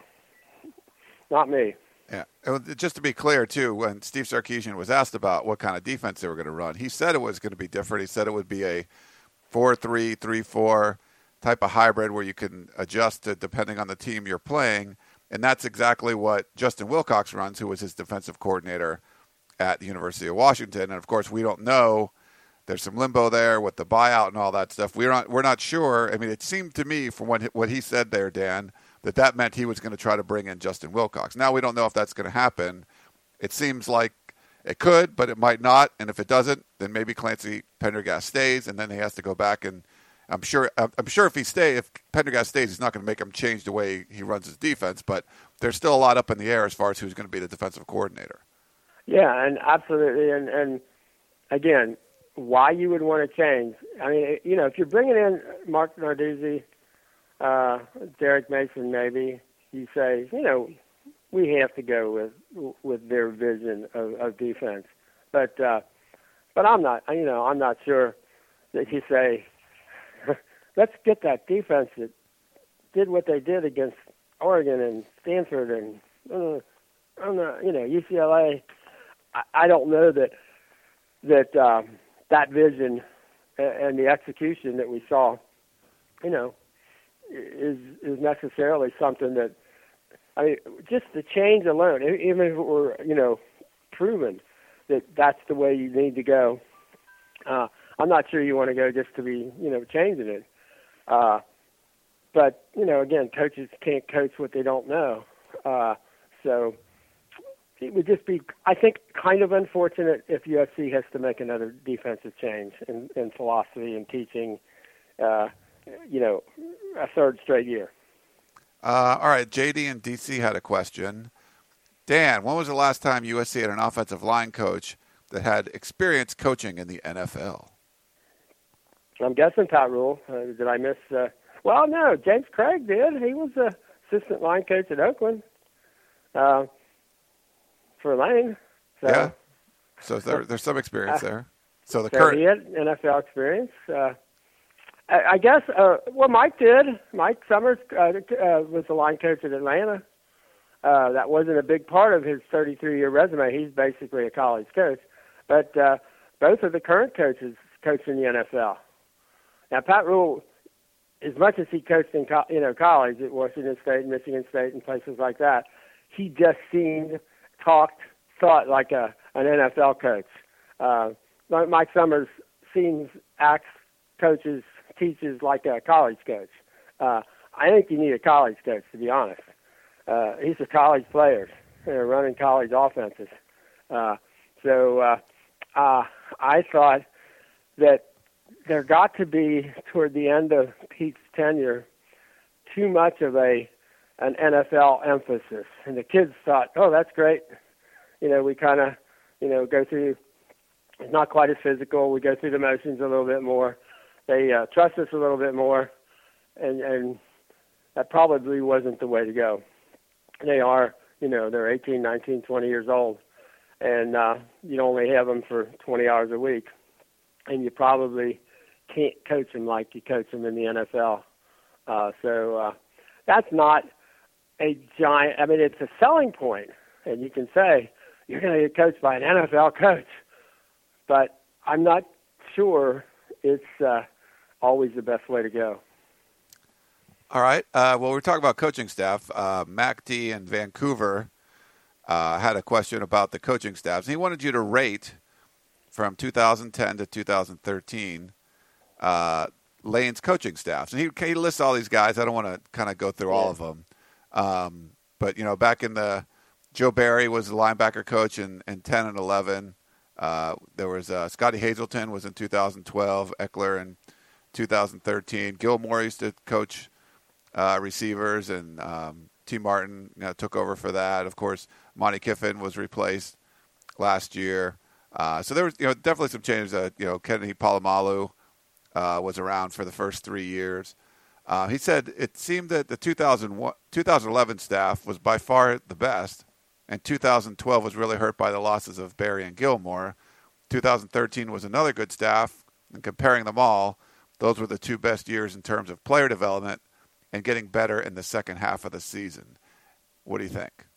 E: not me.
B: Yeah. Just to be clear, too, when Steve Sarkisian was asked about what kind of defense they were going to run, he said it was going to be different. He said it would be a four three, three four type of hybrid where you can adjust to depending on the team you're playing. And that's exactly what Justin Wilcox runs, who was his defensive coordinator at the University of Washington. And, of course, we don't know. There's some limbo there with the buyout and all that stuff. We're not we're not sure. I mean, it seemed to me from what what he said there, Dan, that that meant he was going to try to bring in Justin Wilcox. Now we don't know if that's going to happen. It seems like it could, but it might not. And if it doesn't, then maybe Clancy Pendergast stays, and then he has to go back. And I'm sure I'm sure if he stay, if Pendergast stays, he's not going to make him change the way he runs his defense. But there's still a lot up in the air as far as who's going to be the defensive coordinator.
E: Yeah, and absolutely, and and again. Why you would want to change? I mean, you know, if you're bringing in Mark Narduzzi, uh, Derek Mason, maybe you say, you know, we have to go with with their vision of, of defense. But uh, but I'm not, you know, I'm not sure that you say, let's get that defense that did what they did against Oregon and Stanford and uh, you know U C L A. I, I don't know that that. Um, that vision and the execution that we saw, you know, is is necessarily something that, I mean, just the change alone, even if it were, you know, proven that that's the way you need to go, uh, I'm not sure you want to go just to be, you know, changing it. Uh, but, you know, again, coaches can't coach what they don't know. Uh, so, it would just be, I think, kind of unfortunate if U S C has to make another defensive change in, in philosophy and teaching, uh, you know, a third straight year.
B: Uh, all right, J D and D C had a question. Dan, when was the last time U S C had an offensive line coach that had experience coaching in the N F L?
E: I'm guessing Pat Rule. Uh, did I miss? Uh, well, no, James Craig did. He was the assistant line coach at Oakland. Uh, For Lane, so,
B: yeah. So there, there's some experience uh, there. So the
E: so
B: current
E: he had N F L experience. Uh, I, I guess. Uh, well, Mike did. Mike Summers uh, uh, was the line coach at Atlanta. Uh, that wasn't a big part of his thirty-three year resume. He's basically a college coach. But uh, both of the current coaches coach in the N F L. Now, Pat Rule, as much as he coached in co- you know college at Washington State, Michigan State, and places like that, he just seemed talked, thought like a an N F L coach. Uh, Mike Summers seems, acts, coaches, teaches like a college coach. Uh, I think you need a college coach, to be honest. Uh, he's a college player, you know, running college offenses. Uh, so uh, uh, I thought that there got to be, toward the end of Pete's tenure, too much of a an N F L emphasis. And the kids thought, oh, that's great. You know, we kind of, you know, go through, it's not quite as physical. We go through the motions a little bit more. They uh, trust us a little bit more. And, and that probably wasn't the way to go. They are, you know, they're eighteen, nineteen, twenty years old. And uh, you only have them for twenty hours a week. And you probably can't coach them like you coach them in the N F L. Uh, so uh, that's not a giant, I mean, it's a selling point, and you can say you're going to get coached by an N F L coach, but I'm not sure it's uh, always the best way to go.
B: All right. Uh, well, we're talking about coaching staff. Uh, Mac D in Vancouver uh, had a question about the coaching staffs. He wanted you to rate from two thousand ten to two thousand thirteen uh, Lane's coaching staffs. And he, he lists all these guys. I don't want to kind of go through all of them. Um, but, you know, back in the – Joe Barry was the linebacker coach in, in ten and eleven. Uh, there was uh, Scotty Hazelton was in two thousand twelve, Eckler in two thousand thirteen. Gilmore used to coach uh, receivers, and um, T. Martin you know, took over for that. Of course, Monty Kiffin was replaced last year. Uh, so there was you know definitely some changes. Uh, you know, Kennedy Palomalu uh, was around for the first three years. Uh, he said it seemed that the two thousand one, two thousand eleven staff was by far the best, and two thousand twelve was really hurt by the losses of Barry and Gilmore. two thousand thirteen was another good staff, and comparing them all, those were the two best years in terms of player development and getting better in the second half of the season. What do you think?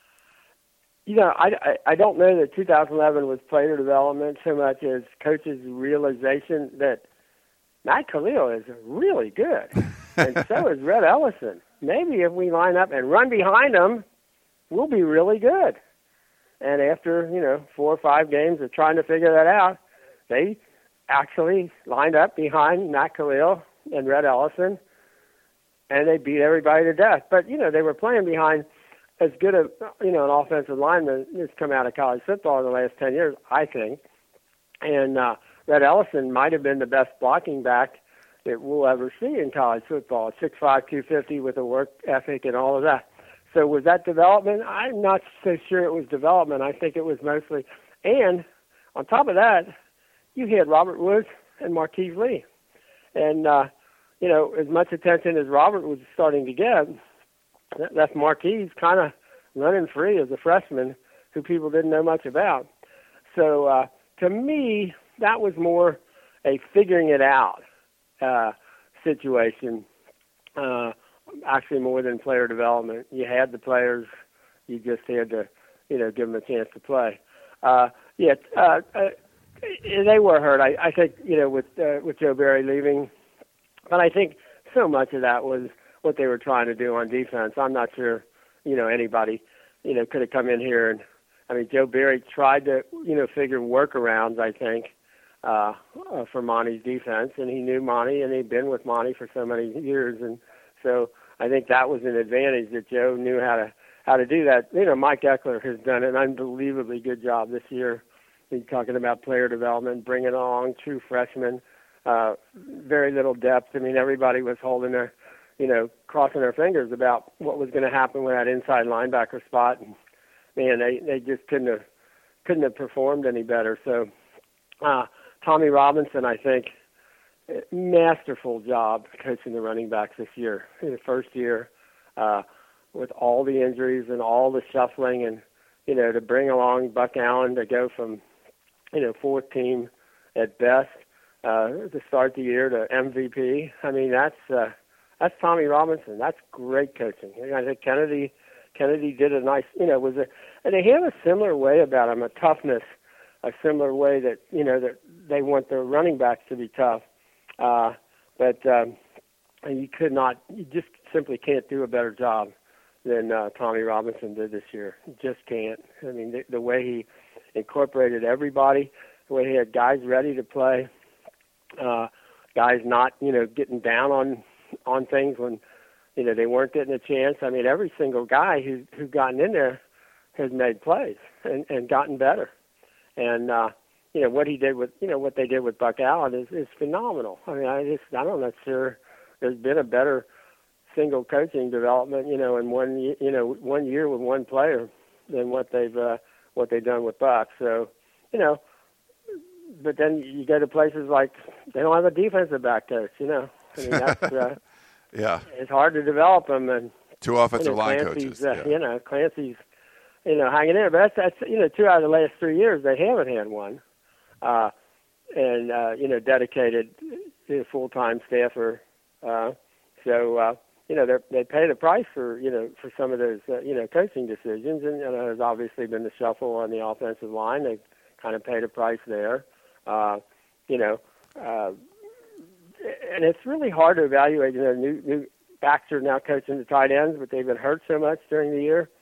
E: You know, I, I, I don't know that two thousand eleven was player development so much as coaches' realization that Matt Khalil is really good, and so is Red Ellison. Maybe if we line up and run behind them, we'll be really good. And after, you know, four or five games of trying to figure that out, they actually lined up behind Matt Khalil and Red Ellison, and they beat everybody to death. But, you know, they were playing behind as good a, you know, an offensive lineman that's come out of college football in the last ten years, I think. And uh, Red Ellison might have been the best blocking back that we'll ever see in college football, six five, two fifty with a work ethic and all of that. So was that development? I'm not so sure it was development. I think it was mostly. And on top of that, you had Robert Woods and Marquise Lee. And, uh, you know, as much attention as Robert was starting to get, that left Marquise kind of running free as a freshman who people didn't know much about. So uh, to me, that was more a figuring it out uh, situation. Uh Actually, more than player development. You had the players, you just had to, you know, give them a chance to play. Uh, yeah, uh, uh, they were hurt. I, I think, you know, with uh, with Joe Barry leaving, but I think so much of that was what they were trying to do on defense. I'm not sure, you know, anybody, you know, could have come in here and, I mean, Joe Barry tried to, you know, figure workarounds. I think. Uh, uh, for Monty's defense, and he knew Monty, and he'd been with Monty for so many years, and so I think that was an advantage that Joe knew how to how to do that. You know, Mike Eckler has done an unbelievably good job this year. He's talking about player development, bringing along true freshmen, uh, very little depth. I mean, everybody was holding their, you know, crossing their fingers about what was going to happen with that inside linebacker spot, and man, they they just couldn't have couldn't have performed any better. So. Uh, Tommy Robinson, I think, masterful job coaching the running backs this year. In the first year, uh, with all the injuries and all the shuffling, and you know, to bring along Buck Allen to go from, you know, fourth team at best uh, to start the year to M V P. I mean, that's uh, that's Tommy Robinson. That's great coaching. And I think Kennedy Kennedy did a nice, you know, was a, and they have a similar way about him, a toughness. A similar way that, you know, that they want their running backs to be tough. Uh, but um, you could not, you just simply can't do a better job than uh, Tommy Robinson did this year. You just can't. I mean, the, the way he incorporated everybody, the way he had guys ready to play, uh, guys not, you know, getting down on on things when, you know, they weren't getting a chance. I mean, every single guy who who's gotten in there has made plays and, and gotten better. And, uh, you know, what he did with, you know, what they did with Buck Allen is, is phenomenal. I mean, I just, I'm not sure there's been a better single coaching development, you know, in one, you know, one year with one player than what they've, uh, what they've done with Buck. So, you know, but then you go to places like they don't have a defensive back coach, you know. I mean, that's, uh,
B: yeah,
E: it's hard to develop them. And
B: two offensive
E: you know,
B: line
E: Clancy's,
B: coaches.
E: Uh,
B: yeah.
E: You know, Clancy's, you know, hanging in. But that's, that's, you know, two out of the last three years, they haven't had one. Uh, and, uh, you know, dedicated full-time staffer. Uh, so, uh, you know, they pay the price for, you know, for some of those, uh, you know, coaching decisions. And, you know, there's obviously been the shuffle on the offensive line. They kind of paid a price there. Uh, you know, uh, and it's really hard to evaluate, you know, new, new backs are now coaching the tight ends, but they've been hurt so much during the year.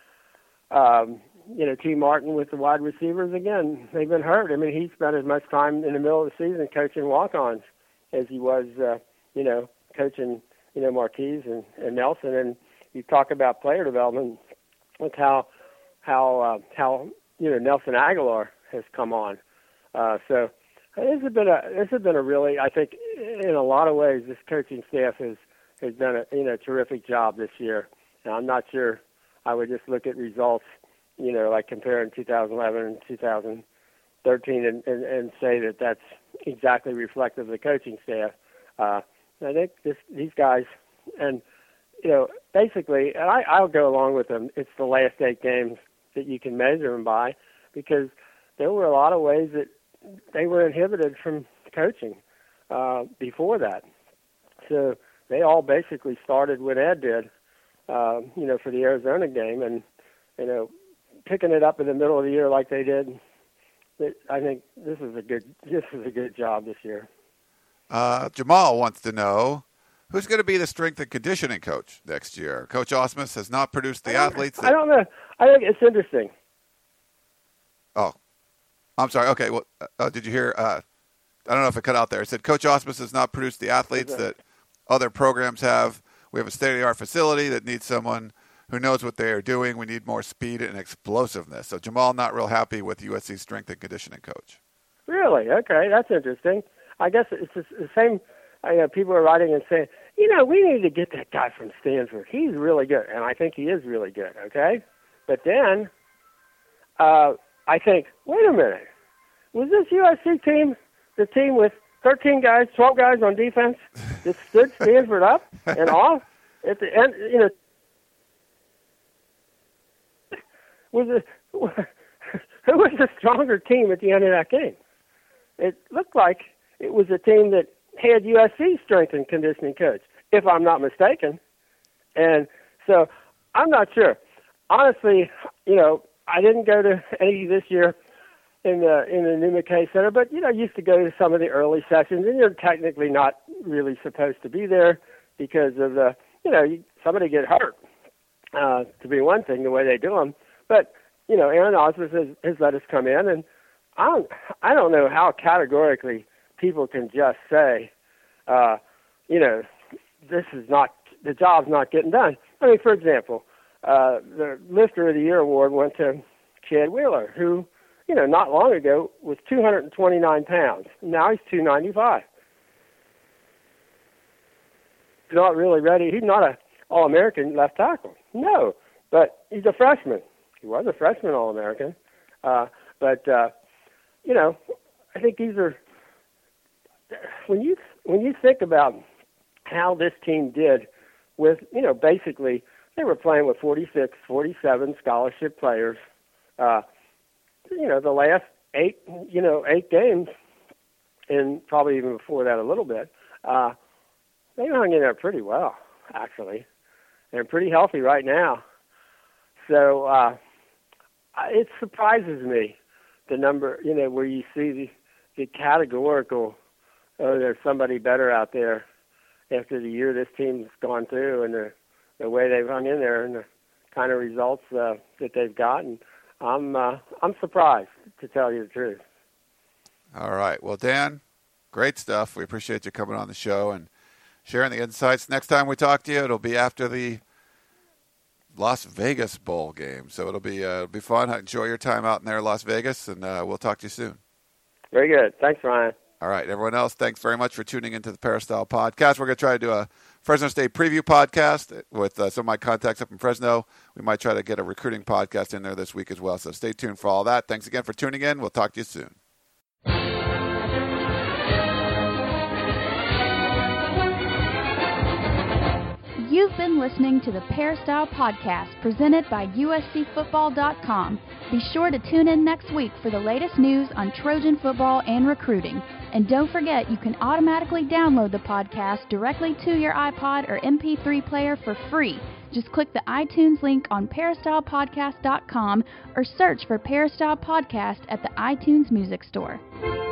E: Um, you know, T. Martin with the wide receivers, again, they've been hurt. I mean, he spent as much time in the middle of the season coaching walk-ons as he was, uh, you know, coaching, you know, Marquise and, and Nelson. And you talk about player development with how, how, uh, how, you know, Nelson Aguilar has come on. Uh, so this has been a this has been a really, I think, in a lot of ways, this coaching staff has has done a you know terrific job this year. And I'm not sure I would just look at results, you know, like comparing two thousand eleven and two thousand thirteen and, and, and say that that's exactly reflective of the coaching staff. Uh, I think this, these guys, and, you know, basically, and I, I'll go along with them, it's the last eight games that you can measure them by, because there were a lot of ways that they were inhibited from coaching uh, before that. So they all basically started when Ed did, uh, you know, for the Arizona game, and, you know, picking it up in the middle of the year like they did, I think this is a good this is a good job this year.
B: Uh, Jamal wants to know who's going to be the strength and conditioning coach next year. Coach Ausmus has not produced the
E: I
B: athletes. That...
E: I don't know. I think it's interesting.
B: Oh, I'm sorry. Okay. Well, uh, did you hear? Uh, I don't know if it cut out there. It said Coach Ausmus has not produced the athletes that other programs have. We have a state-of-the-art facility that needs someone who knows what they are doing. We need more speed and explosiveness. So Jamal not real happy with U S C's strength and conditioning coach.
E: Really? Okay, that's interesting. I guess it's the same. I know people are writing and saying, you know, we need to get that guy from Stanford. He's really good, and I think he is really good. Okay, but then uh, I think, wait a minute, was this U S C team the team with thirteen guys, twelve guys on defense that stood Stanford up and off at the end? You know. Was a, who was the stronger team at the end of that game? It looked like it was a team that had U S C's strength and conditioning coach, if I'm not mistaken. And so I'm not sure. Honestly, you know, I didn't go to any this year in the in the New McKay Center, but, you know, I used to go to some of the early sessions, and you're technically not really supposed to be there because of the, you know, somebody get hurt, uh, to be one thing, the way they do them. But, you know, Aaron Ausmus has, has let us come in, and I don't, I don't know how categorically people can just say, uh, you know, this is not, the job's not getting done. I mean, for example, uh, the Lifter of the Year award went to Chad Wheeler, who, you know, not long ago was two hundred twenty-nine pounds. Now he's two ninety-five. He's not really ready. He's not an All-American left tackle. No, but he's a freshman. He was a freshman All-American. Uh, but, uh, you know, I think these are, when you when you think about how this team did with, you know, basically they were playing with forty-six, forty-seven scholarship players. Uh, you know, the last eight, you know, eight games, and probably even before that a little bit, uh, they hung in there pretty well, actually. They're pretty healthy right now. So, uh, it surprises me, the number, you know, where you see the, the categorical, oh, there's somebody better out there after the year this team's gone through and the, the way they've hung in there and the kind of results uh, that they've gotten. I'm uh, I'm surprised, to tell you the truth.
B: All right. Well, Dan, great stuff. We appreciate you coming on the show and sharing the insights. Next time we talk to you, it'll be after the Las Vegas Bowl game. So it'll be uh, it'll be fun. Enjoy your time out in there in Las Vegas, and uh, we'll talk to you soon.
E: Very good. Thanks, Ryan.
B: All right. Everyone else, thanks very much for tuning into the Peristyle Podcast. We're going to try to do a Fresno State preview podcast with uh, some of my contacts up in Fresno. We might try to get a recruiting podcast in there this week as well. So stay tuned for all that. Thanks again for tuning in. We'll talk to you soon.
A: You've been listening to the Peristyle Podcast presented by U S C Football dot com. Be sure to tune in next week for the latest news on Trojan football and recruiting. And don't forget, you can automatically download the podcast directly to your iPod or M P three player for free. Just click the iTunes link on Peristyle Podcast dot com or search for Peristyle Podcast at the iTunes Music Store.